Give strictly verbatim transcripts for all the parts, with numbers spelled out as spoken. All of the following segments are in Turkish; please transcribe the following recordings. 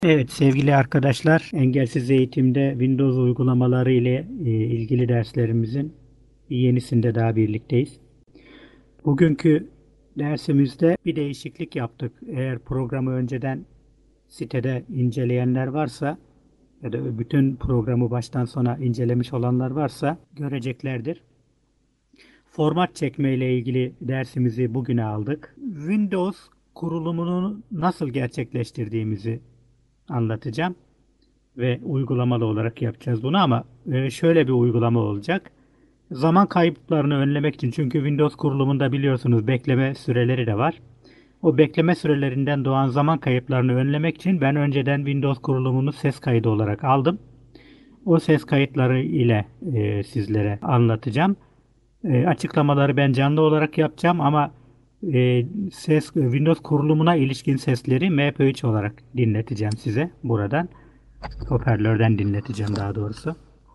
Evet sevgili arkadaşlar, engelsiz eğitimde Windows uygulamaları ile e, ilgili derslerimizin yenisinde daha birlikteyiz. Bugünkü dersimizde bir değişiklik yaptık. Eğer programı önceden sitede inceleyenler varsa ya da bütün programı baştan sona incelemiş olanlar varsa göreceklerdir. Format çekme ile ilgili dersimizi bugüne aldık. Windows kurulumunu nasıl gerçekleştirdiğimizi anlatacağım. Ve uygulamalı olarak yapacağız bunu ama e, şöyle bir uygulama olacak. Zaman kayıplarını önlemek için çünkü Windows kurulumunda biliyorsunuz bekleme süreleri de var. O bekleme sürelerinden doğan zaman kayıplarını önlemek için ben önceden Windows kurulumunu ses kaydı olarak aldım. O ses kayıtları ile e, sizlere anlatacağım. E, açıklamaları ben canlı olarak yapacağım ama e, ses Windows kurulumuna ilişkin sesleri M P üç olarak dinleteceğim size buradan. Hoparlörden dinleteceğim daha doğrusu.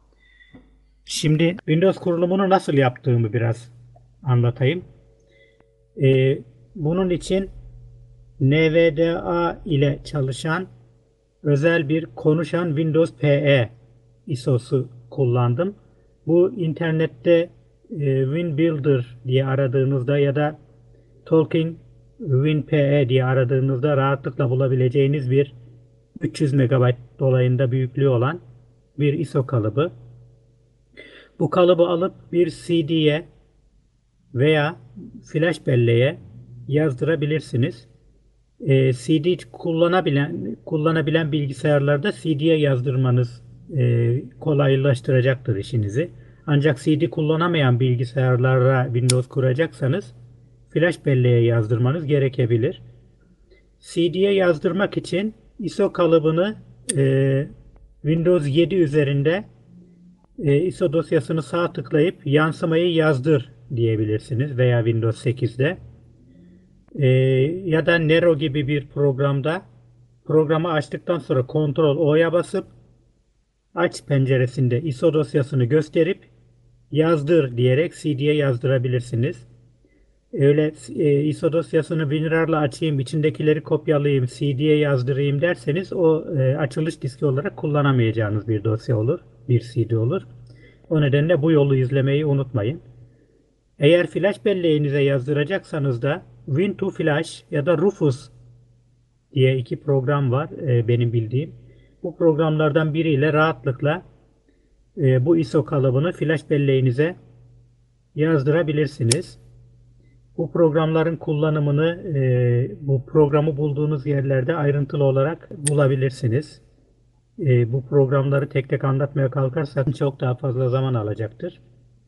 Şimdi Windows kurulumunu nasıl yaptığımı biraz anlatayım. Ee, bunun için N V D A ile çalışan özel bir konuşan Windows P E I S O'su kullandım. Bu internette e, WinBuilder diye aradığınızda ya da Talking WinPE diye aradığınızda rahatlıkla bulabileceğiniz bir üç yüz megabayt dolayında büyüklüğü olan bir I S O kalıbı. Bu kalıbı alıp bir C D'ye veya flash belleğe yazdırabilirsiniz. E, C D kullanabilen kullanabilen bilgisayarlarda C D'ye yazdırmanız e, kolaylaştıracaktır işinizi. Ancak C D kullanamayan bilgisayarlara Windows kuracaksanız flash belleğe yazdırmanız gerekebilir. C D'ye yazdırmak için I S O kalıbını e, Windows yedi üzerinde e, I S O dosyasını sağ tıklayıp yansımayı yazdır diyebilirsiniz veya Windows sekizde. E, ya da Nero gibi bir programda programı açtıktan sonra Ctrl O'ya basıp aç penceresinde I S O dosyasını gösterip yazdır diyerek C D'ye yazdırabilirsiniz. Öyle e, I S O dosyasını WinRAR'la açayım, içindekileri kopyalayayım, C D'ye yazdırayım derseniz o e, açılış diski olarak kullanamayacağınız bir dosya olur, bir C D olur. O nedenle bu yolu izlemeyi unutmayın. Eğer flash belleğinize yazdıracaksanız da Win2Flash ya da Rufus diye iki program var e, benim bildiğim. Bu programlardan biriyle rahatlıkla e, bu I S O kalıbını flash belleğinize yazdırabilirsiniz. Bu programların kullanımını e, bu programı bulduğunuz yerlerde ayrıntılı olarak bulabilirsiniz. E, bu programları tek tek anlatmaya kalkarsak çok daha fazla zaman alacaktır.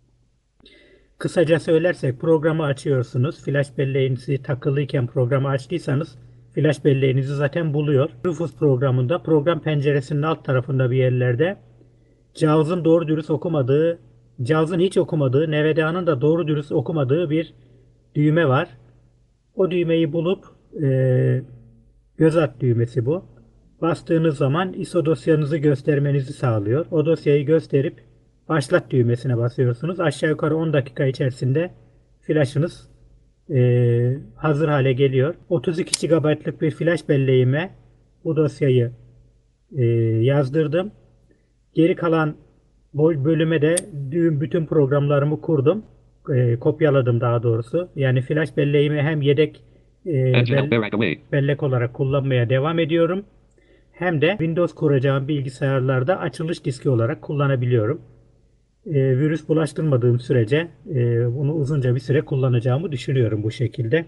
Kısaca söylersek programı açıyorsunuz. Flash belleğinizi takılıyken programı açtıysanız flash belleğinizi zaten buluyor. Rufus programında program penceresinin alt tarafında bir yerlerde JAWS'ın doğru dürüst okumadığı, JAWS'ın hiç okumadığı, N V D A'nın da doğru dürüst okumadığı bir düğme var. O düğmeyi bulup e, göz at düğmesi bu. Bastığınız zaman I S O dosyanızı göstermenizi sağlıyor. O dosyayı gösterip başlat düğmesine basıyorsunuz. Aşağı yukarı on dakika içerisinde flashınız e, hazır hale geliyor. otuz iki gigabaytlık bir flash belleğime bu dosyayı e, yazdırdım. Geri kalan bölüme de düğüm bütün programlarımı kurdum. E, kopyaladım daha doğrusu. Yani flash belleğimi hem yedek e, bel- bellek olarak kullanmaya devam ediyorum. Hem de Windows kuracağım bilgisayarlarda açılış diski olarak kullanabiliyorum. E, virüs bulaştırmadığım sürece e, bunu uzunca bir süre kullanacağımı düşünüyorum bu şekilde.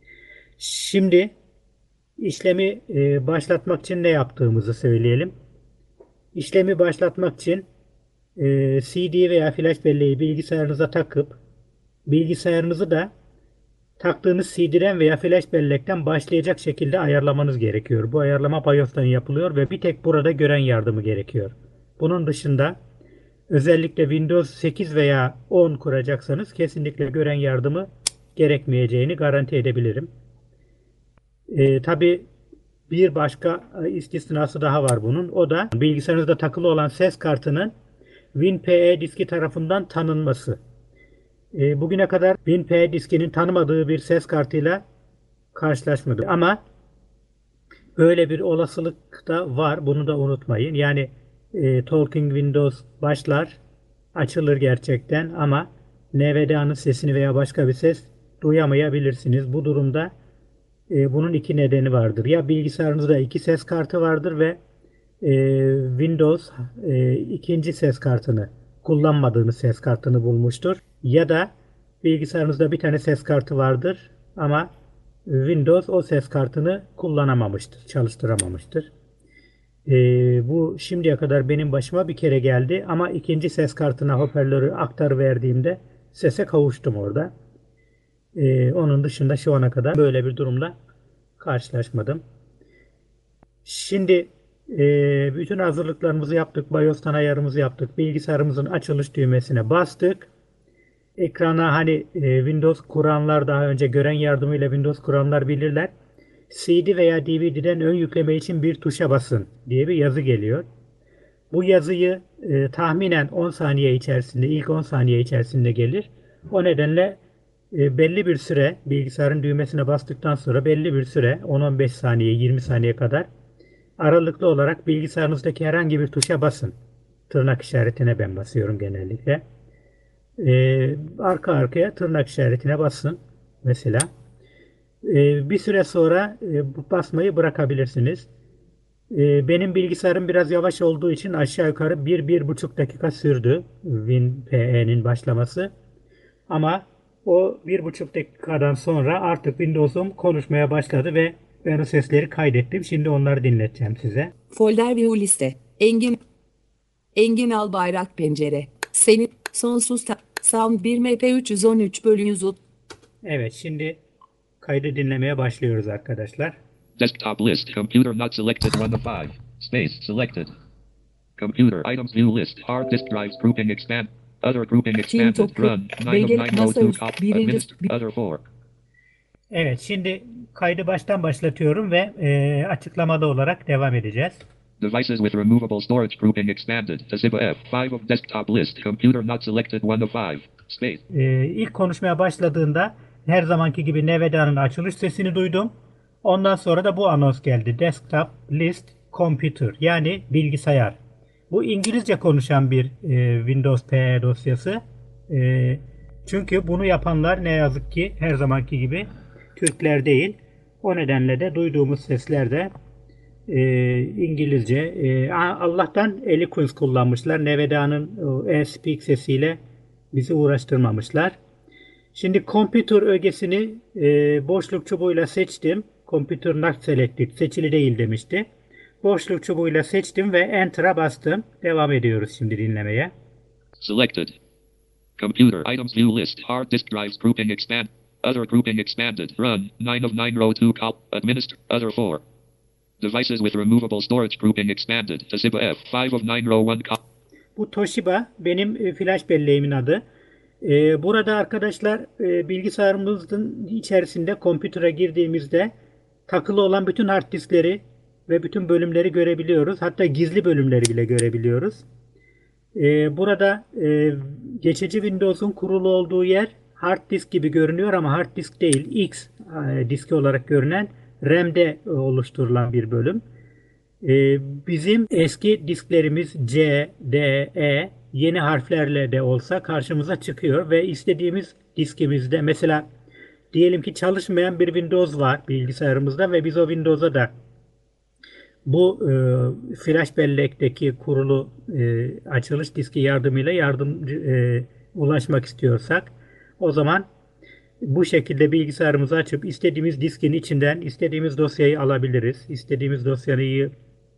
Şimdi işlemi e, başlatmak için ne yaptığımızı söyleyelim. İşlemi başlatmak için e, C D veya flash belleği bilgisayarınıza takıp bilgisayarınızı da taktığınız C D'den veya flash bellekten başlayacak şekilde ayarlamanız gerekiyor. Bu ayarlama BIOS'tan yapılıyor ve bir tek burada gören yardımı gerekiyor. Bunun dışında özellikle Windows sekiz veya on kuracaksanız kesinlikle gören yardımı gerekmeyeceğini garanti edebilirim. E, tabii bir başka istisnası daha var bunun. O da bilgisayarınızda takılı olan ses kartının WinPE diski tarafından tanınması. E, bugüne kadar WinPE diskinin tanımadığı bir ses kartıyla karşılaşmadım. Ama böyle bir olasılık da var. Bunu da unutmayın. Yani e, Talking Windows başlar, açılır gerçekten ama N V D A'nın sesini veya başka bir ses duyamayabilirsiniz. Bu durumda e, bunun iki nedeni vardır. Ya bilgisayarınızda iki ses kartı vardır ve e, Windows e, ikinci ses kartını kullanmadığınız ses kartını bulmuştur. Ya da bilgisayarınızda bir tane ses kartı vardır ama Windows o ses kartını kullanamamıştır, çalıştıramamıştır. E, bu şimdiye kadar benim başıma bir kere geldi ama ikinci ses kartına hoparlörü aktar verdiğimde sese kavuştum orada. E, onun dışında şu ana kadar böyle bir durumla karşılaşmadım. Şimdi e, bütün hazırlıklarımızı yaptık. BIOS'tan ayarımızı yaptık. Bilgisayarımızın açılış düğmesine bastık. Ekrana hani e, Windows kuranlar daha önce gören yardımıyla Windows kuranlar bilirler. C D veya D V D'den ön yükleme için bir tuşa basın diye bir yazı geliyor. Bu yazıyı e, tahminen on saniye içerisinde, ilk on saniye içerisinde gelir. O nedenle e, belli bir süre bilgisayarın düğmesine bastıktan sonra belli bir süre on on beş saniye, yirmi saniye kadar aralıklı olarak bilgisayarınızdaki herhangi bir tuşa basın. Tırnak işaretine ben basıyorum genellikle. Ee, arka arkaya tırnak işaretine basın. Mesela. Ee, bir süre sonra e, bu basmayı bırakabilirsiniz. Ee, benim bilgisayarım biraz yavaş olduğu için aşağı yukarı bir bir buçuk dakika sürdü WinPe'nin başlaması. Ama o bir buçuk dakikadan sonra artık Windows'um konuşmaya başladı ve ben o sesleri kaydettim. Şimdi onları dinleteceğim size. Folder view liste. Engin. Engin Albayrak pencere. Senin sonsuz ta- sound bir M P üç yüz on üç bölü yüz otuz. Evet, şimdi kaydı dinlemeye başlıyoruz arkadaşlar. Desktop list. Computer not selected. one of five. Space selected. Computer items view list. Hard disk drives grouping expand. Other grouping Team expanded. topu. Run. nine of Belge nine row masa two üst. cop. Birinci. Administer. bi- Other four. Evet, şimdi kaydı baştan başlatıyorum ve e, açıklamalı olarak devam edeceğiz. Devices with removable storage grouping expanded. Toshiba F. five of desktop list. Computer not selected. one of five. Space. E, ilk konuşmaya başladığında her zamanki gibi N V D A'nın açılış sesini duydum. Ondan sonra da bu anons geldi. Desktop List Computer, yani bilgisayar. Bu İngilizce konuşan bir e, Windows P E dosyası. E, çünkü bunu yapanlar ne yazık ki her zamanki gibi Türkler değil. O nedenle de duyduğumuz sesler de e, İngilizce. E, Allah'tan Eloquence kullanmışlar. N V D A'nın e-speak sesiyle bizi uğraştırmamışlar. Şimdi Computer ögesini e, boşluk çubuğuyla seçtim. Computer not selected, seçili değil demişti. Boşluk çubuğuyla seçtim ve Enter'a bastım. Devam ediyoruz şimdi dinlemeye. Selected. Computer items view list. Hard disk drives grouping expand. Other grouping expanded. Run. nine of nine row two cop. Administer. Other four. Devices with removable storage grouping expanded. Toshiba F. five of nine row one cop. Bu Toshiba benim e, flash belleğimin adı. E, burada arkadaşlar e, bilgisayarımızın içerisinde kompütöre girdiğimizde takılı olan bütün hard diskleri ve bütün bölümleri görebiliyoruz. Hatta gizli bölümleri bile görebiliyoruz. E, burada e, geçici Windows'un kurulu olduğu yer hard disk gibi görünüyor ama hard disk değil. X e, diski olarak görünen RAM'de oluşturulan bir bölüm. Ee, bizim eski disklerimiz C, D, E yeni harflerle de olsa karşımıza çıkıyor ve istediğimiz diskimizde mesela diyelim ki çalışmayan bir Windows var bilgisayarımızda ve biz o Windows'a da bu e, flash bellekteki kurulu e, açılış diski yardımıyla yardım e, ulaşmak istiyorsak o zaman bu şekilde bilgisayarımızı açıp istediğimiz diskin içinden istediğimiz dosyayı alabiliriz. İstediğimiz dosyayı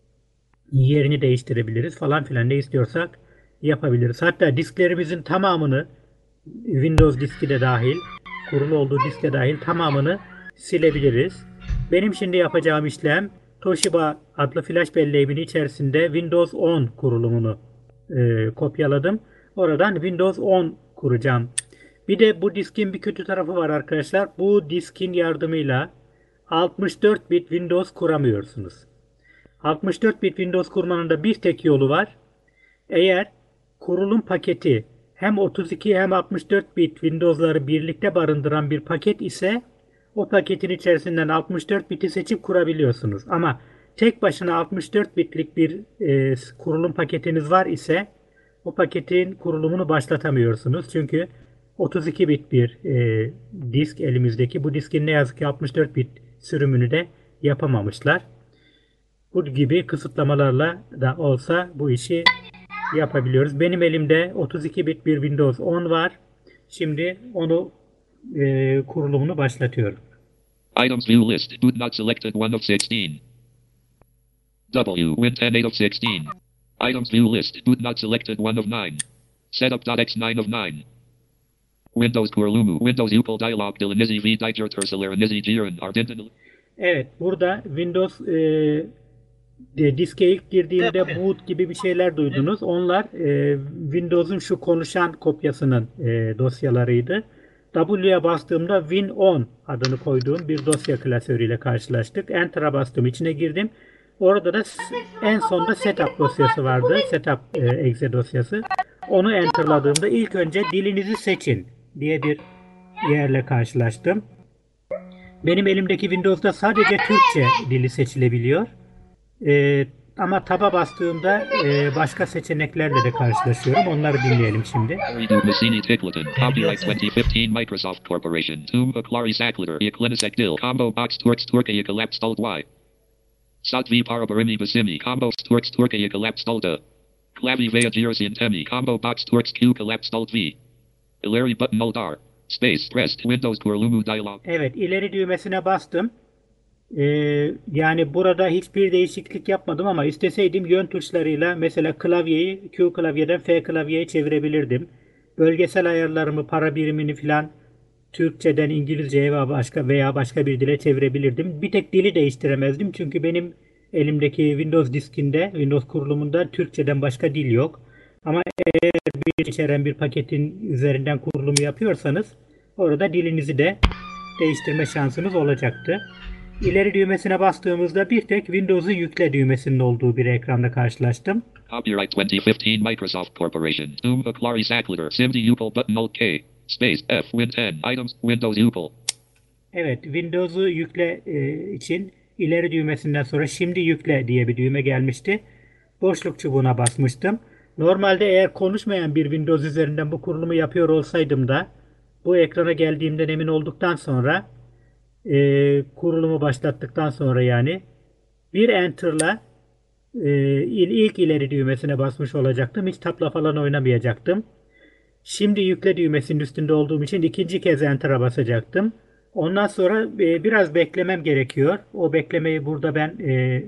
yerini değiştirebiliriz falan filan, ne istiyorsak yapabiliriz. Hatta disklerimizin tamamını, Windows diski de dahil, kurulu olduğu disk de dahil tamamını silebiliriz. Benim şimdi yapacağım işlem Toshiba adlı flash belleğimin içerisinde Windows on kurulumunu e, kopyaladım. Oradan Windows on kuracağım. Bir de bu diskin bir kötü tarafı var arkadaşlar. Bu diskin yardımıyla altmış dört bit Windows kuramıyorsunuz. altmış dört bit Windows kurmanın da bir tek yolu var. Eğer kurulum paketi hem otuz iki hem altmış dört bit Windows'ları birlikte barındıran bir paket ise o paketin içerisinden altmış dört biti seçip kurabiliyorsunuz. Ama tek başına altmış dört bitlik bir e, kurulum paketiniz var ise o paketin kurulumunu başlatamıyorsunuz. Çünkü otuz iki bit bir e, disk elimizdeki. Bu diskin ne yazık ki altmış dört bit sürümünü de yapamamışlar. Bu gibi kısıtlamalarla da olsa bu işi yapabiliyoruz. Benim elimde otuz iki bit bir Windows on var. Şimdi onu e, kurulumunu başlatıyorum. Items view list. Boot not selected one of sixteen. W. Win ten eight of sixteen. Items view list. Boot not selected one of nine. Setup.x nine of nine. Windows Kurulumu. Windows U P L dialog. Dilinizi v diger tersalarinizi girin ardından. Evet, burada Windows e, de, diske ilk girdiğimde boot gibi bir şeyler duydunuz. Onlar e, Windows'un şu konuşan kopyasının e, dosyalarıydı. W'ye bastığımda Win on adını koyduğum bir dosya klasörüyle karşılaştık. Enter'a bastım, içine girdim. Orada da en sonda setup dosyası vardı. Setup e, exe dosyası. Onu enter'ladığımda ilk önce dilinizi seçin diye bir yerle karşılaştım. Benim elimdeki Windows'da sadece Türkçe dili seçilebiliyor. Ee, ama taba bastığımda e, başka seçeneklerle de karşılaşıyorum. Onları dinleyelim şimdi. Aridu Massini Ticleton. Copyright twenty fifteen Microsoft Corporation. Tumba Clary Sackletter. Iklinisek Dil. Combo Box Turks Turkaya Collapsed Alt Y. Satvi Parabarimi Basimi. Combo Turks Turkaya Collapsed Alta. Clavi Vea Girsin Temi. Combo Box Turks Q Collapsed Alt V. Ileri Button Alt R. Space Pressed. Windows Kurulumu Dialog. Evet, ileri düğmesine bastım. Ee, yani burada hiçbir değişiklik yapmadım ama isteseydim yön tuşlarıyla mesela klavyeyi Q klavyeden F klavyeye çevirebilirdim. Bölgesel ayarlarımı, para birimini filan Türkçeden İngilizceye veya başka veya başka bir dile çevirebilirdim. Bir tek dili değiştiremezdim çünkü benim elimdeki Windows diskinde, Windows kurulumunda Türkçeden başka dil yok. Ama eğer bir içeren bir paketin üzerinden kurulumu yapıyorsanız orada dilinizi de değiştirme şansınız olacaktı. İleri düğmesine bastığımızda bir tek Windows'u yükle düğmesinin olduğu bir ekranda karşılaştım. Copyright twenty fifteen Microsoft Corporation. Tumba Clary Sackletter. Simdi U P L Button Alt K. Space F. Win ten. Items. Windows U P L. Evet, Windows'u yükle e, için ileri düğmesinden sonra şimdi yükle diye bir düğme gelmişti. Boşluk çubuğuna basmıştım. Normalde eğer konuşmayan bir Windows üzerinden bu kurulumu yapıyor olsaydım da bu ekrana geldiğimden emin olduktan sonra e, kurulumu başlattıktan sonra yani bir Enter'la e, ilk ileri düğmesine basmış olacaktım. Hiç tapla falan oynamayacaktım. Şimdi yükle düğmesinin üstünde olduğum için ikinci kez Enter'a basacaktım. Ondan sonra e, biraz beklemem gerekiyor. O beklemeyi burada ben e,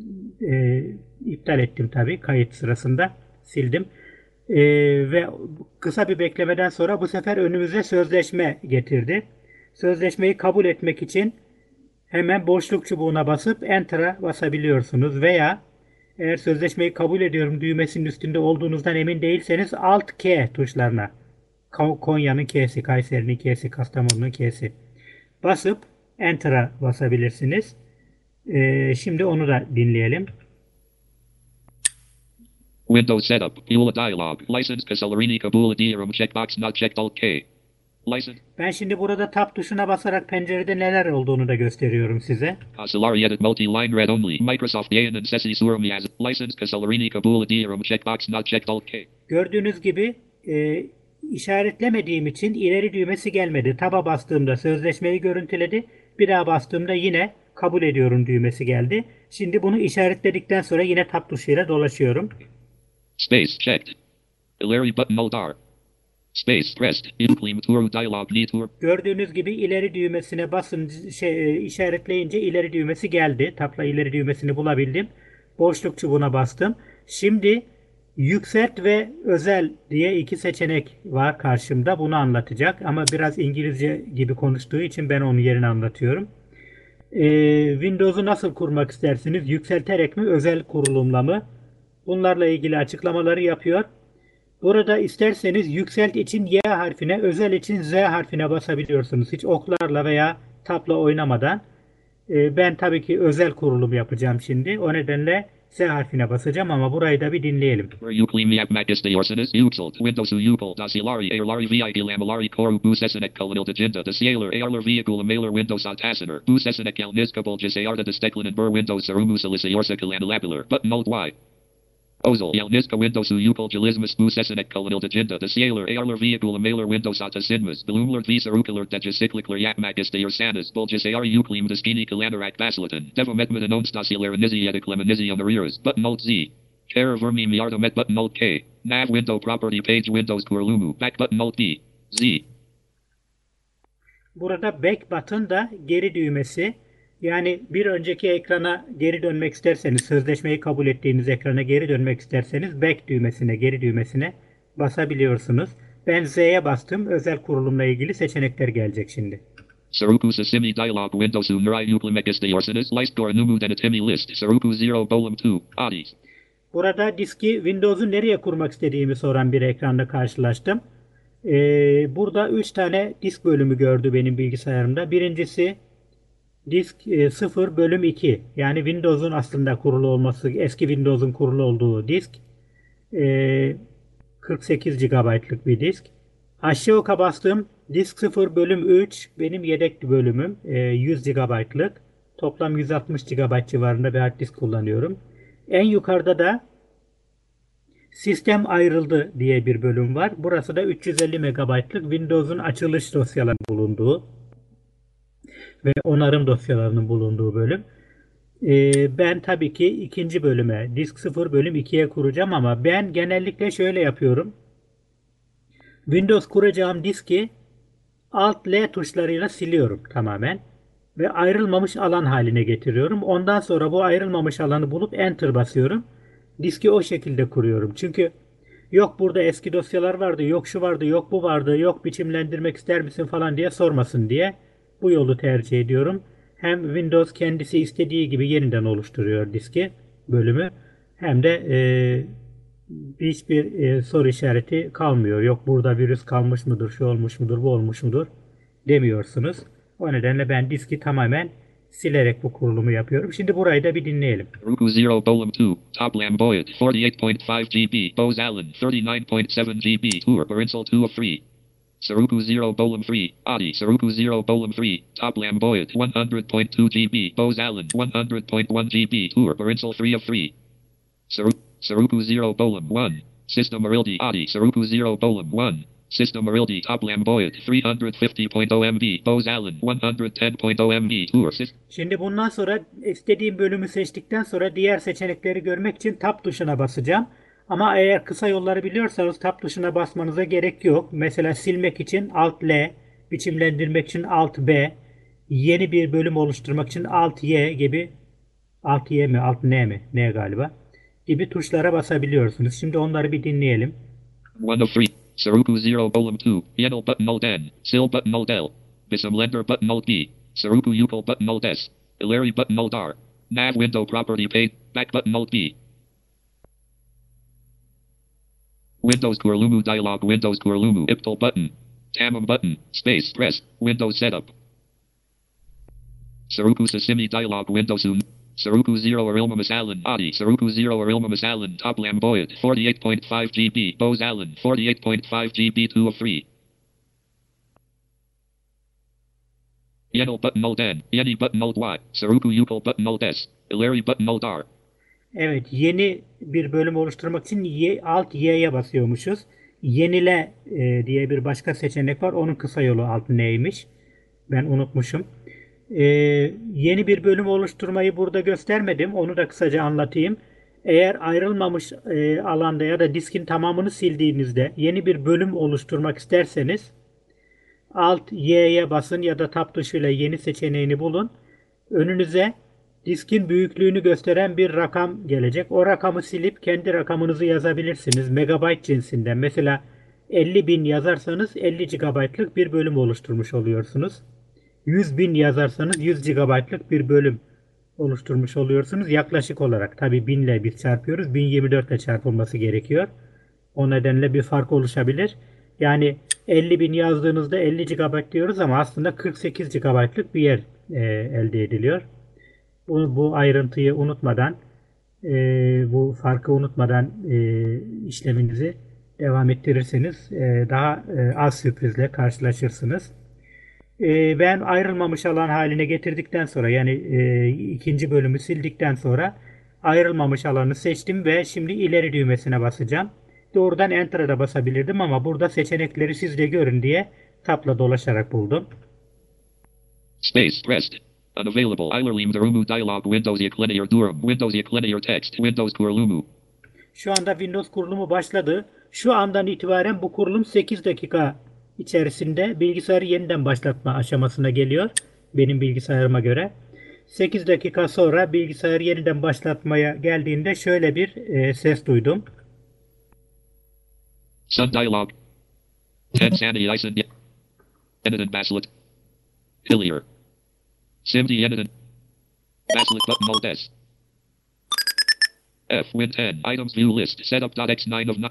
e, iptal ettim tabii kayıt sırasında. Sildim. E, ve kısa bir beklemeden sonra bu sefer önümüze sözleşme getirdi. Sözleşmeyi kabul etmek için hemen boşluk çubuğuna basıp Enter'a basabiliyorsunuz veya eğer sözleşmeyi kabul ediyorum düğmesinin üstünde olduğunuzdan emin değilseniz Alt K tuşlarına, Konya'nın K'si, Kayseri'nin K'si, Kastamonu'nun K'si basıp Enter'a basabilirsiniz. Ee, şimdi onu da dinleyelim. Windows Setup. Beulah Dialog. License Casallarini Kabula Diarum Checkbox Not Checked Alt K. License. Ben şimdi burada Tab tuşuna basarak pencerede neler olduğunu da gösteriyorum size. Casallari Edit Multi-Line Read Only. Microsoft Yanan Sesi Surmi as License Casallarini Kabula Diarum Checkbox Not Checked Alt K. Gördüğünüz gibi e, işaretlemediğim için ileri düğmesi gelmedi. Tab'a bastığımda sözleşmeyi görüntüledi. Bir daha bastığımda yine kabul ediyorum düğmesi geldi. Şimdi bunu işaretledikten sonra yine Tab tuşuyla dolaşıyorum. Space checked. Ileri Button Alt R. Space pressed. Include Turu Dialog Need Tour. Gördüğünüz gibi ileri düğmesine basın şey, işaretleyince ileri düğmesi geldi. Tab'la ileri düğmesini bulabildim. Boşluk çubuğuna bastım. Şimdi yükselt ve özel diye iki seçenek var karşımda. Bunu anlatacak ama biraz İngilizce gibi konuştuğu için ben onun yerine anlatıyorum. Ee, Windows'u nasıl kurmak istersiniz? Yükselterek mi, özel kurulumla mı? Bunlarla ilgili açıklamaları yapıyor. Burada isterseniz yükselt için Y harfine, özel için Z harfine basabiliyorsunuz. Hiç oklarla veya tabla oynamadan. Ee, ben tabii ki özel kurulum yapacağım şimdi. O nedenle Z harfine basacağım ama burayı da bir dinleyelim. Euclimiac Magus de Orsinis, Uxalt, Windows Ucol, Dasilari, Airlari Vik Lamilari Koru Busesinek Colonel Dejinda, Desialer, Airler Vehicle Mailer Windows Altasiner, Busesinek Alnizkabal Jisayarda Desteklan Bur Windows Sarumusalisa Yorsikal and Lapilar, Button Alt Y. Ozol, Yalniska Windows Ucol Jalismus Busesinek Colonel Dejinda, Desialer, Airler Vehicle Mailer Windows Atasinmas, Belumler Visa Rukaler Dejisiklikler Yak Magus de Ursanis, Bulgisayar Euclim Deskini Kalanarak Basilitan, Devometman Anons Dasilar Nizietic Lemonisium Arrears, Button Alt Z. Care Vermi Miardomet Button Alt K. Nav Window Property Page Windows Kurlumu, Back Button Alt D. Z. Burada back button da geri düğmesi. Yani bir önceki ekrana geri dönmek isterseniz, sözleşmeyi kabul ettiğiniz ekrana geri dönmek isterseniz back düğmesine, geri düğmesine basabiliyorsunuz. Ben Z'ye bastım. Özel kurulumla ilgili seçenekler gelecek şimdi. Saruku Sasimi Dialog Windows Unrai Euclimekis de Orsinis, Listgor Numu Denatimi List, Saruku Zero Bolum iki, Adis. Burada diski Windows'u nereye kurmak istediğimi soran bir ekranda karşılaştım. Ee, burada üç tane disk bölümü gördü benim bilgisayarımda. Birincisi disk e, sıfır bölüm iki. Yani Windows'un aslında kurulu olması, eski Windows'un kurulu olduğu disk. Ee, kırk sekiz gigabaytlık bir disk. Aşağı oka bastım. Disk sıfır bölüm üç benim yedek bölümüm. Ee, yüz gigabaytlık. Toplam yüz altmış gigabayt civarında bir hard disk kullanıyorum. En yukarıda da sistem ayrıldı diye bir bölüm var. Burası da üç yüz elli megabaytlık Windows'un açılış dosyalarının bulunduğu ve onarım dosyalarının bulunduğu bölüm. Ee, ben tabii ki ikinci bölüme, disk sıfır bölüm ikiye kuracağım ama ben genellikle şöyle yapıyorum. Windows kuracağım diski Alt L tuşlarıyla siliyorum tamamen ve ayrılmamış alan haline getiriyorum. Ondan sonra bu ayrılmamış alanı bulup Enter basıyorum. Diski o şekilde kuruyorum. Çünkü yok burada eski dosyalar vardı, yok şu vardı, yok bu vardı, yok biçimlendirmek ister misin falan diye sormasın diye bu yolu tercih ediyorum. Hem Windows kendisi istediği gibi yeniden oluşturuyor diski, bölümü, hem de e, hiçbir e, soru işareti kalmıyor. Yok burada virüs kalmış mıdır, şu olmuş mudur, bu olmuş mudur demiyorsunuz. O nedenle ben diski tamamen silerek bu kurulumu yapıyorum. Şimdi burayı da bir dinleyelim. Ruku Zero Bolum iki, Top Lamboyant, forty-eight point five gigabytes, Bose Allen, thirty-nine point seven gigabytes, Tour, Barinsel two of three. Saruku Zero Bolum three, Adi, Saruku Zero Bolum three, Top Lamboyant, one hundred point two gigabytes, Bose Allen, one hundred point one gigabytes, Tour, Barinsel three of three. Saru- Saruku Zero Bolum one, System Arildi, Adi, Saruku Zero Bolum one. System Arildi Top Lamboyant three hundred fifty point zero megabytes, Bose Allen one hundred ten point zero megabytes, Tour. Şimdi bundan sonra istediğim bölümü seçtikten sonra diğer seçenekleri görmek için Tab tuşuna basacağım. Ama eğer kısa yolları biliyorsanız Tab tuşuna basmanıza gerek yok. Mesela silmek için Alt L, biçimlendirmek için Alt B, yeni bir bölüm oluşturmak için Alt Y gibi, Alt Y mi, Alt N mi, N galiba, gibi tuşlara basabiliyorsunuz. Şimdi onları bir dinleyelim. one of three. Saruku Zero Bolum two, Yenel Button Alt N, Sil Button Alt L, Bisum Lender Button Alt D, Saruku Ucol Button Alt S, Ileri Button Alt R, Nav Window Property Page, Back Button Alt B. Windows Kurlumu Dialog Windows Kurlumu Iptal Button, Tamam Button, Space, Press, Windows Setup. Saruku Sasimi Dialog Windows Un. Saruku Zero Arilmamas Allen, Adi, Saruku Zero Arilmamas Allen, Top Lamboyant, forty-eight point five gigabytes, Bose Allen, forty-eight point five gigabytes, two of three. Yenel Button Alt N, Yeni Button Alt Y, Saruku Ucol Button Alt S, Ileri Button Alt R. Evet, yeni bir bölüm oluşturmak için Y, Alt Y'ye basıyormuşuz. Yenile e, diye bir başka seçenek var. Onun kısa yolu Alt N'ymiş. Ben unutmuşum. Ee, yeni bir bölüm oluşturmayı burada göstermedim. Onu da kısaca anlatayım. Eğer ayrılmamış e, alanda ya da diskin tamamını sildiğinizde yeni bir bölüm oluşturmak isterseniz Alt Y'ye basın ya da Tab tuşuyla yeni seçeneğini bulun. Önünüze diskin büyüklüğünü gösteren bir rakam gelecek. O rakamı silip kendi rakamınızı yazabilirsiniz. Megabayt cinsinden. Mesela elli bin yazarsanız elli gigabaytlık bir bölüm oluşturmuş oluyorsunuz. yüz bin yazarsanız yüz gigabaytlık bir bölüm oluşturmuş oluyorsunuz. Yaklaşık olarak tabi bin ile biz çarpıyoruz. bin yirmi dört ile çarpılması gerekiyor. O nedenle bir fark oluşabilir. Yani elli bin yazdığınızda elli gigabayt diyoruz ama aslında kırk sekiz gigabaytlık bir yer e, elde ediliyor. Bu, bu ayrıntıyı unutmadan e, bu farkı unutmadan e, işleminizi devam ettirirseniz e, daha e, az sürprizle karşılaşırsınız. E, ben ayrılmamış alan haline getirdikten sonra yani e, ikinci bölümü sildikten sonra ayrılmamış alanı seçtim ve şimdi ileri düğmesine basacağım. Doğrudan Enter'a da basabilirdim ama burada seçenekleri siz de görün diye tabla dolaşarak buldum. Space pressed. Unavailable. Ilerlim Durumu dialog. Windows Ecliniar Durum. Windows Ecliniar text. Windows Kurlumu. Şu anda Windows kurulumu başladı. Şu andan itibaren bu kurulum sekiz dakika içerisinde bilgisayarı yeniden başlatma aşamasına geliyor. Benim bilgisayarıma göre. sekiz dakika sonra bilgisayarı yeniden başlatmaya geldiğinde şöyle bir e, ses duydum. Sun dialog. ten Sani Ison. Edited Basilit. Hillier. Simdi edited. Basilit button hold S. F Win ten. Items view list. Setup.x nine of nine.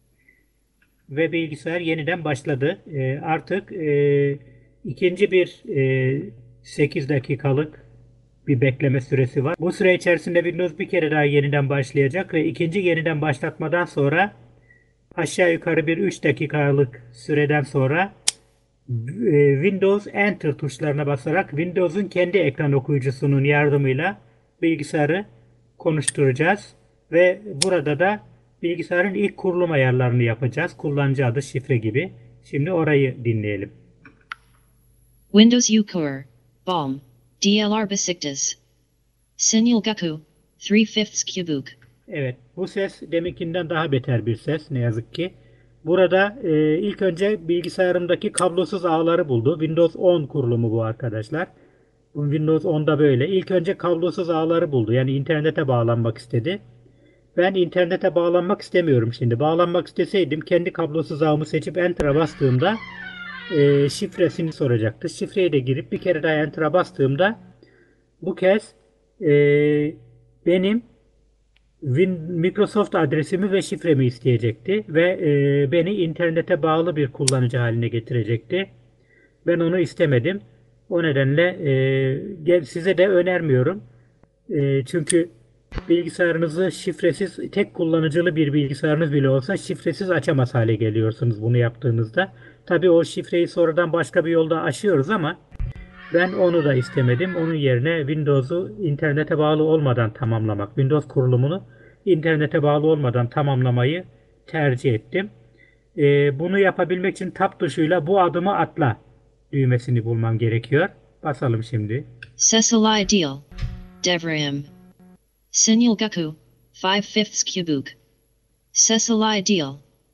Ve bilgisayar yeniden başladı. E, artık e, ikinci bir e, sekiz dakikalık bir bekleme süresi var. Bu süre içerisinde Windows bir kere daha yeniden başlayacak ve ikinci yeniden başlatmadan sonra aşağı yukarı bir üç dakikalık süreden sonra e, Windows Enter tuşlarına basarak Windows'un kendi ekran okuyucusunun yardımıyla bilgisayarı konuşturacağız ve burada da bilgisayarın ilk kurulum ayarlarını yapacağız. Kullanıcı adı, şifre gibi. Şimdi orayı dinleyelim. Windows Ucore, Balm, D L R Besiktas. Sinyal Gaku, three fifths Kubuk. Evet, bu ses deminkinden daha beter bir ses ne yazık ki. Burada e, ilk önce bilgisayarımdaki kablosuz ağları buldu. Windows on kurulumu bu arkadaşlar. Bu Windows onda böyle. İlk önce kablosuz ağları buldu. Yani internete bağlanmak istedi. Ben internete bağlanmak istemiyorum şimdi. Bağlanmak isteseydim kendi kablosuz ağımı seçip Enter'a bastığımda e, şifresini soracaktı. Şifreyi de girip bir kere daha Enter'a bastığımda bu kez e, benim Win- Microsoft adresimi ve şifremi isteyecekti ve e, beni internete bağlı bir kullanıcı haline getirecekti. Ben onu istemedim. O nedenle e, size de önermiyorum. E, çünkü bilgisayarınızı şifresiz, tek kullanıcılı bir bilgisayarınız bile olsa şifresiz açamaz hale geliyorsunuz bunu yaptığınızda. Tabii o şifreyi sonradan başka bir yolda aşıyoruz ama ben onu da istemedim. Onun yerine Windows'u internete bağlı olmadan tamamlamak, Windows kurulumunu internete bağlı olmadan tamamlamayı tercih ettim. Ee, bunu yapabilmek için Tab tuşuyla bu adımı atla düğmesini bulmam gerekiyor. Basalım şimdi. Cecil Ideal. Devrim. Sinyal Gaku, five fifths Kubuk. Cecil Ideal.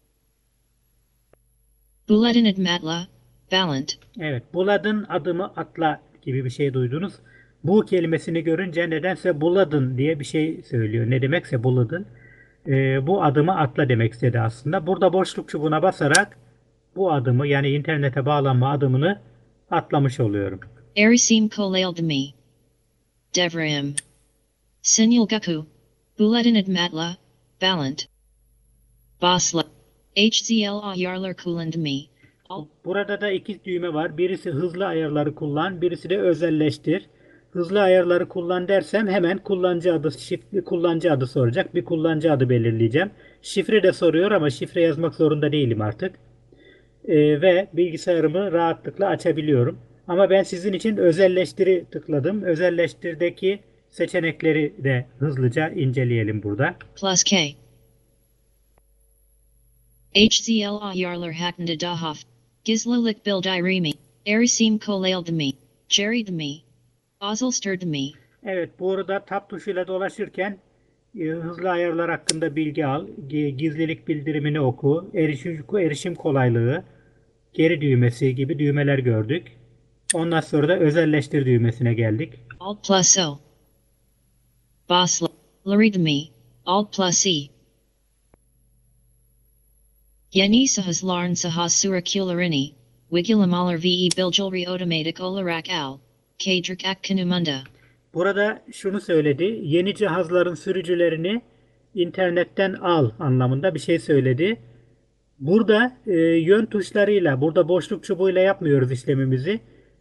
Buletinid Matla, Valant. Evet, Buladın adımı atla gibi bir şey duydunuz. Bu kelimesini görünce nedense Buladın diye bir şey söylüyor. Ne demekse Buladın. Ee, bu adımı atla demek istedi aslında. Burada boşluk çubuğuna basarak bu adımı yani internete bağlanma adımını atlamış oluyorum. Erisim Kolayldemi. Devrim. Sinyal Gaku, Buletinid Matla, Valant. Basla. H Z L Ayarlar Kullandemi. Burada da iki düğme var. Birisi hızlı ayarları kullan, birisi de özelleştir. Hızlı ayarları kullan dersem hemen kullanıcı adı, şifre, kullanıcı adı soracak. Bir kullanıcı adı belirleyeceğim. Şifre de soruyor ama şifre yazmak zorunda değilim artık. Ee, ve bilgisayarımı rahatlıkla açabiliyorum. Ama ben sizin için özelleştiri tıkladım. Özelleştirdeki seçenekleri de hızlıca inceleyelim burada. Plus K. H Z L Ayarlar Hakkında Dahaf. Gizlilik Bildirimi. Erisim Kolayldemi. Jeridemi. Azalstırdemi. Evet, bu arada tab tuşuyla dolaşırken e, hızlı ayarlar hakkında bilgi al, gi- gizlilik bildirimini oku, erişim, erişim kolaylığı, geri düğmesi gibi düğmeler gördük. Ondan sonra da özelleştir düğmesine geldik. Alt plus O. Basla. Laridemi. Alt plus E. Yeni sahaslarn sahas surakularini. Wigilamalar ve biljulri otomatik olarak al. Kadrik akkanumunda. Burada şunu söyledi, yeni cihazların sürücülerini internetten al anlamında bir şey söyledi. Burada e, yön tuşlarıyla, burada boşluk çubuğuyla yapmıyoruz işlemimizi.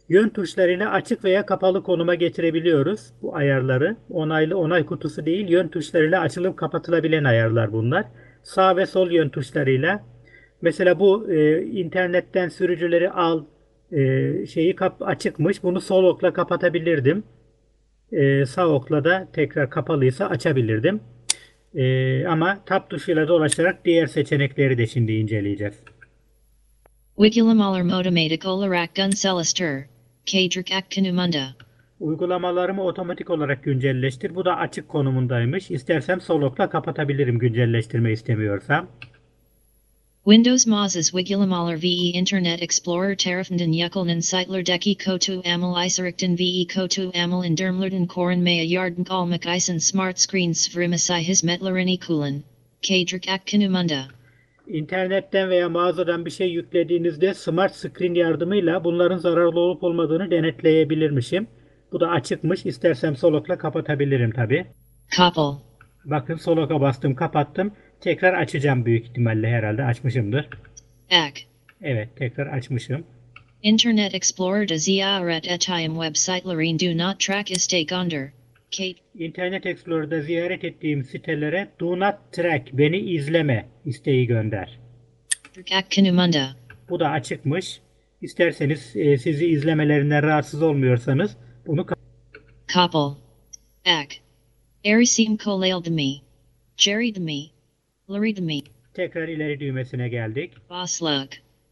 Yön tuşlarıyla açık veya kapalı konuma getirebiliyoruz bu ayarları. Onaylı onay kutusu değil, yön tuşlarıyla açılıp kapatılabilen ayarlar bunlar. Sağ ve sol yön tuşlarıyla. Mesela bu e, internetten sürücüleri al e, şeyi kap açıkmış. Bunu sol okla kapatabilirdim. E, sağ okla da tekrar kapalıysa açabilirdim. E, ama tab tuşuyla dolaşarak diğer seçenekleri de şimdi inceleyeceğiz. Wikilamalar motomatic olarak güncelleştir. Kadrik akkonumunda. Uygulamalarımı otomatik olarak güncelleştir. Bu da açık konumundaymış. İstersem sol okla kapatabilirim güncelleştirme istemiyorsam. Windows Mozes Wikilamalar ve Internet Explorer tarafından yakalanan sitelerdeki kotu amal isarikten ve kotu amal indirmlerden korunmaya yardımcı olmak için smart screen sıfırlaması hizmetlerini kullan. Kadrik akkonumunda. İnternetten veya mağazadan bir şey yüklediğinizde Smart Screen yardımıyla bunların zararlı olup olmadığını denetleyebilirmişim. Bu da açıkmış. İstersem sol okla kapatabilirim tabi. Kapal. Bakın sol oka bastım, kapattım. Tekrar açacağım büyük ihtimalle, herhalde açmışımdır. Ek. Evet, tekrar açmışım. Internet Explorer'da ziyaret ettiğim websitelerin do not track istek under. Kate. İnternet Explorer'da ziyaret ettiğim sitelere Do Not Track, beni izleme isteği gönder. Akkonumunda. Bu da açıkmış. İsterseniz e, sizi izlemelerinden rahatsız olmuyorsanız bunu kap- Kapal. Ek. Erisim kolayldemi. Jerry Luridemi. tekrar ileri düğmesine geldik. Boslug.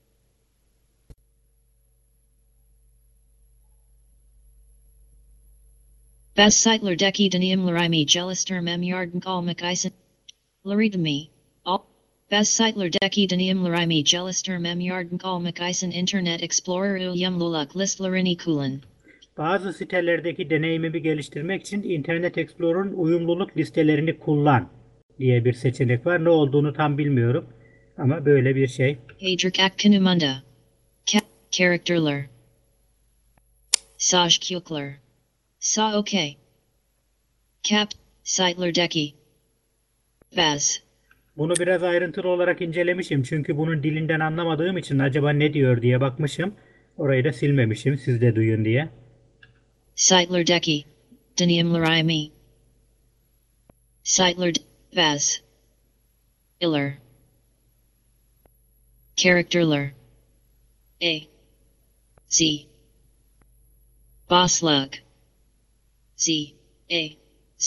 Bestsitelerdeki deneyimlerimi geliştirmem yardımcı olmak için. Luridemi. Al. Bestsitelerdeki deneyimlerimi geliştirmem yardımcı olmak için Internet Explorer uyumluluk listelerini kullan. Bazı sitelerdeki deneyimimi geliştirmek için Internet Explorer'ın uyumluluk listelerini kullan diye bir seçenek var. Ne olduğunu tam bilmiyorum ama böyle bir şey. Kadrik akkonumunda. Characterler. Saj kukler. Sa okay. Cap. Sitelerdeki. Baz. Bunu biraz ayrıntılı olarak incelemişim. Çünkü bunun dilinden anlamadığım için acaba ne diyor diye bakmışım. Orayı da silmemişim siz de duyun diye. Sitelerdeki. Deneyimlerimi. Sitler. Baz. Iller. Characterler. A. Z. Boslug. Z. A. Z.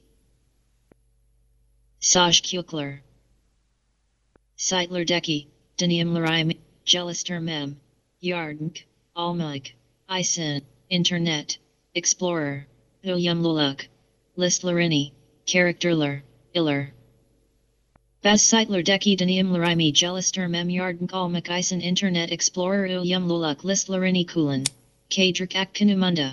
Saj kukler. Sitelerdeki. Deneyimlerimi. Geliştirmem. Yardımcı olmak için Internet Explorer uyumluluk listelerini characterler iller. Bestsitelerdeki deneyimlerimi geliştirmem yardımcı olmak için Internet Explorer uyumluluk listelerini kullan. Kadrik akkonumunda.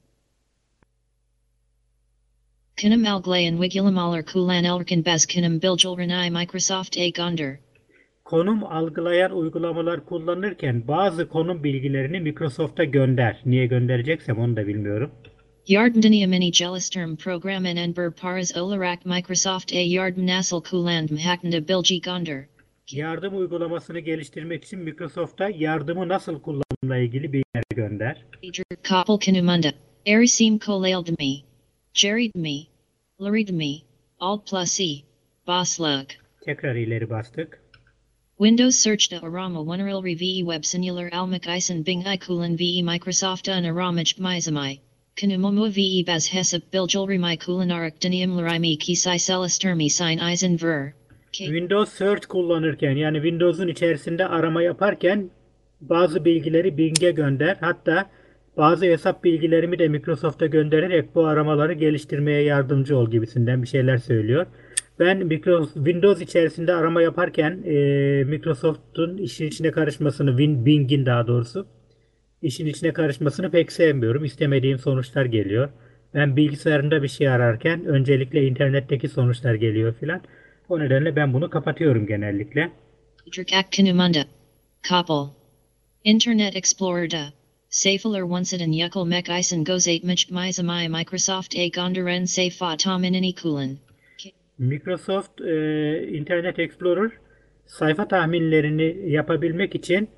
Kanım algılayan uygulamalar kullanılırken bez kanım bilgilerini Microsoft A Gonder. Konum algılayan uygulamalar kullanırken bazı konum bilgilerini Microsoft'a gönder. Niye göndereceksem onu da bilmiyorum. Yardım deneyimini geliştirme programın enber paraz olarak Microsoft A yardım nasıl kullandım hakkında bilgi gönder. Yardım uygulamasını geliştirmek için Microsoft'a yardımı nasıl kullanımla ilgili bilgiler gönder. Kapal konumunda. Erisim kolayldemi. Jerry Luridemi. Alt plus E. Boslug. Tekrar ileri bastık. Windows search'da arama wanaril ve web singular almak isen bing ikulan ve Microsoft'a an aramaj gmizamai. Kanumumu ve baz hesap bilgilrimi kulanarak deneyimlerimi kisay selestirmi sign isen ver. Windows Search kullanırken, yani Windows'un içerisinde arama yaparken bazı bilgileri Bing'e gönder. Hatta bazı hesap bilgilerimi de Microsoft'a göndererek bu aramaları geliştirmeye yardımcı ol gibisinden bir şeyler söylüyor. Ben Microsoft, Windows içerisinde arama yaparken e, Microsoft'un işin içine karışmasını, Win, Bing'in daha doğrusu işin içine karışmasını pek sevmiyorum. İstemediğim sonuçlar geliyor. Ben bilgisayarımda bir şey ararken öncelikle internetteki sonuçlar geliyor filan. O nedenle ben bunu kapatıyorum genellikle. Akkonumunda. Kapal. Internet Explorer'da. Sayfalar oncedan yüklemek isen gözetmek gmizamai Microsoft A Gondaren sayfa tahminini kullan. Microsoft e, Internet Explorer sayfa tahminlerini yapabilmek için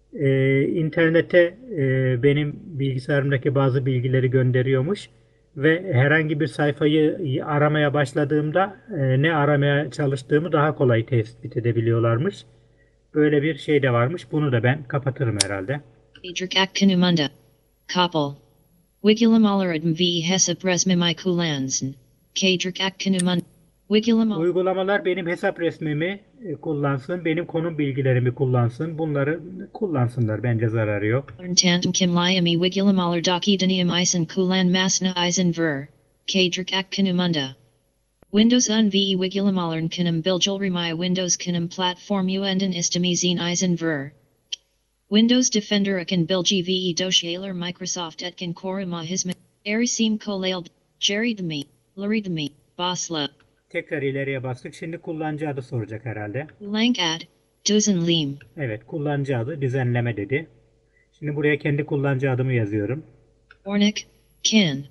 e, internete e, benim bilgisayarımdaki bazı bilgileri gönderiyormuş ve herhangi bir sayfayı aramaya başladığımda e, ne aramaya çalıştığımı daha kolay tespit edebiliyorlarmış. Böyle bir şey de varmış. Bunu da ben kapatırım herhalde. Adrik Kanumunda. Koppel. Wikilamalar v hesap resmimi kullansın. Kadrik Kanumunda. Wikilamalar. Uygulamalar benim hesap resmimi e, kullansın, benim konum bilgilerimi kullansın. Bunları kullansınlar. Bence zararı yok. Tantum kimliami wikilamalar daki danium isen kullan masna isen ver. Kadrik Kanumunda. Windows un ve wikilamalarn kanum bilgilremi Windows kanum platform uenden istamizin isen ver. Windows Defender akan bilgi ve dosyalar Microsoft etkin koruma hizmet. Erisim kolal. Jeridmi. Laridmi. Basla. Tekrar ileriye bastık. Şimdi kullanıcı adı soracak herhalde. Blank ad. Duzen lim. Evet, kullanıcı adı düzenleme dedi. Şimdi buraya kendi kullanıcı adımı yazıyorum. Ornik. Kin.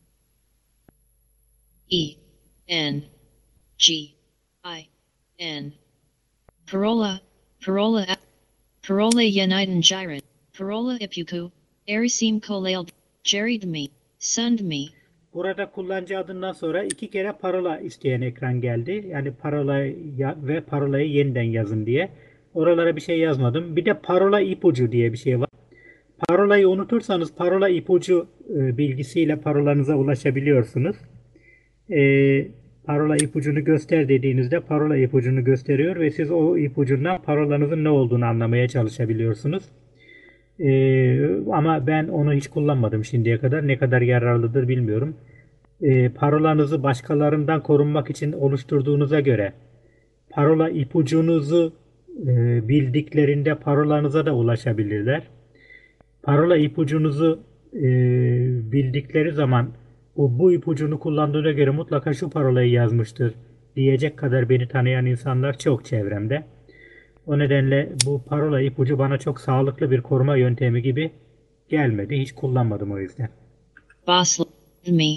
E. N. G. I. N. Parola. Parola. Parola yeniden giren. Parola ipuku. Erisim kolal. Jeridmi. Sundmi. Burada kullanıcı adından sonra iki kere parola isteyen ekran geldi. Yani parola ya- ve parolayı yeniden yazın diye. Oralara bir şey yazmadım. Bir de parola ipucu diye bir şey var. Parolayı unutursanız parola ipucu e, bilgisiyle parolanıza ulaşabiliyorsunuz. E, parola ipucunu göster dediğinizde parola ipucunu gösteriyor ve siz o ipucundan parolanızın ne olduğunu anlamaya çalışabiliyorsunuz. E, ama ben onu hiç kullanmadım şimdiye kadar. Ne kadar yararlıdır bilmiyorum. E, parolanızı başkalarından korunmak için oluşturduğunuza göre parola ipucunuzu e, bildiklerinde parolanıza da ulaşabilirler. Parola ipucunuzu e, bildikleri zaman bu, bu ipucunu kullandığına göre mutlaka şu parolayı yazmıştır diyecek kadar beni tanıyan insanlar çok çevremde. O nedenle bu parola ipucu bana çok sağlıklı bir koruma yöntemi gibi gelmedi. Hiç kullanmadım o yüzden. Basla. Me.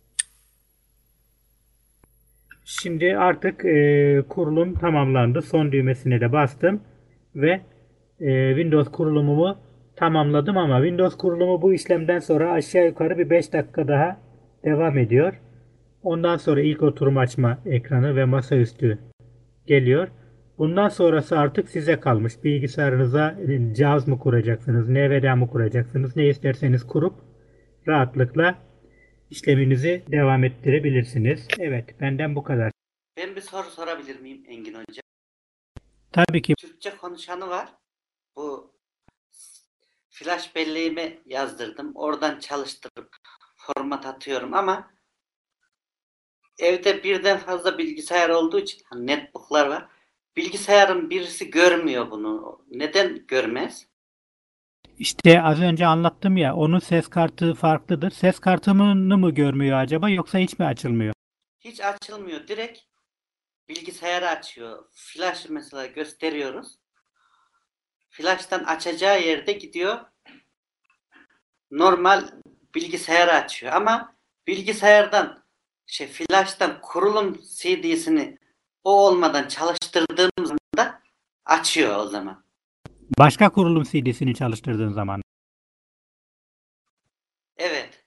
Şimdi artık e, kurulum tamamlandı. Son düğmesine de bastım ve e, Windows kurulumumu tamamladım ama Windows kurulumu bu işlemden sonra aşağı yukarı bir beş dakika daha devam ediyor. Ondan sonra ilk oturum açma ekranı ve masaüstü geliyor. Bundan sonrası artık size kalmış. Bilgisayarınıza e, cihaz mı kuracaksınız, N V D A mı kuracaksınız, ne isterseniz kurup rahatlıkla işleminizi devam ettirebilirsiniz. Evet, benden bu kadar. Ben bir soru sorabilir miyim Engin Hoca? Tabii ki. Türkçe konuşanı var. Bu flash belleğime yazdırdım. Oradan çalıştırıp format atıyorum ama evde birden fazla bilgisayar olduğu için hani netbook'lar var. Bilgisayarın birisi görmüyor bunu. Neden görmez? İşte az önce anlattım ya, onun ses kartı farklıdır. Ses kartını mı görmüyor acaba yoksa hiç mi açılmıyor? Hiç açılmıyor. Direkt bilgisayarı açıyor. Flash mesela gösteriyoruz. Flash'tan açacağı yerde gidiyor. Normal bilgisayarı açıyor. Ama bilgisayardan şey flash'tan kurulum C D'sini o olmadan çalıştırdığımızda açıyor o zaman. Başka kurulum C D'sini çalıştırdığın zaman. Evet.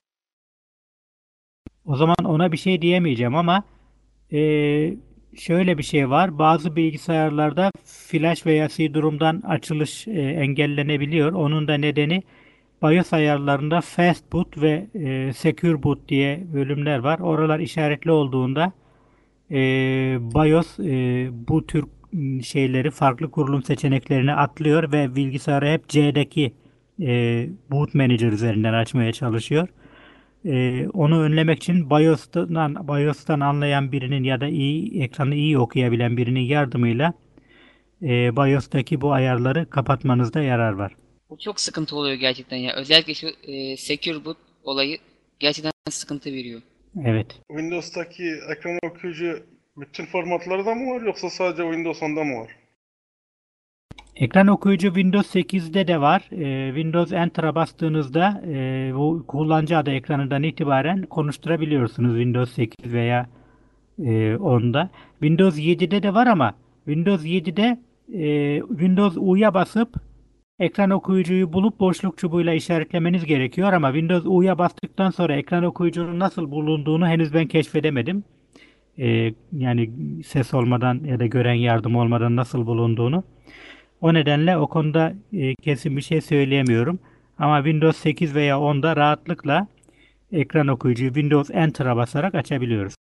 O zaman ona bir şey diyemeyeceğim ama eee, şöyle bir şey var. Bazı bilgisayarlarda flash veya C durumdan açılış e, engellenebiliyor. Onun da nedeni BIOS ayarlarında Fast Boot ve e, Secure Boot diye bölümler var. Oralar işaretli olduğunda e, BIOS e, bu tür m, şeyleri farklı kurulum seçeneklerini atlıyor ve bilgisayarı hep C'deki e, Boot Manager üzerinden açmaya çalışıyor. E, onu önlemek için BIOS'tan, BIOS'tan anlayan birinin ya da iyi ekranı iyi okuyabilen birinin yardımıyla e, BIOS'taki bu ayarları kapatmanızda yarar var. Bu çok sıkıntı oluyor gerçekten ya. Özellikle şu e, Secure Boot olayı gerçekten sıkıntı veriyor. Evet. Windows'taki ekran okuyucu bütün formatlarda mı var yoksa sadece Windows onda mı var? Ekran okuyucu Windows sekizde de var. Ee, Windows Enter'a bastığınızda e, bu kullanıcı adı ekranından itibaren konuşturabiliyorsunuz Windows sekiz veya e, onda. Windows yedide de var ama Windows yedide e, Windows U'ya basıp ekran okuyucuyu bulup boşluk çubuğuyla işaretlemeniz gerekiyor ama Windows U'ya bastıktan sonra ekran okuyucunun nasıl bulunduğunu henüz ben keşfedemedim. Ee, yani ses olmadan ya da gören yardım olmadan nasıl bulunduğunu. O nedenle o konuda e, kesin bir şey söyleyemiyorum. Ama Windows sekiz veya onda rahatlıkla ekran okuyucuyu Windows Enter'a basarak açabiliyoruz.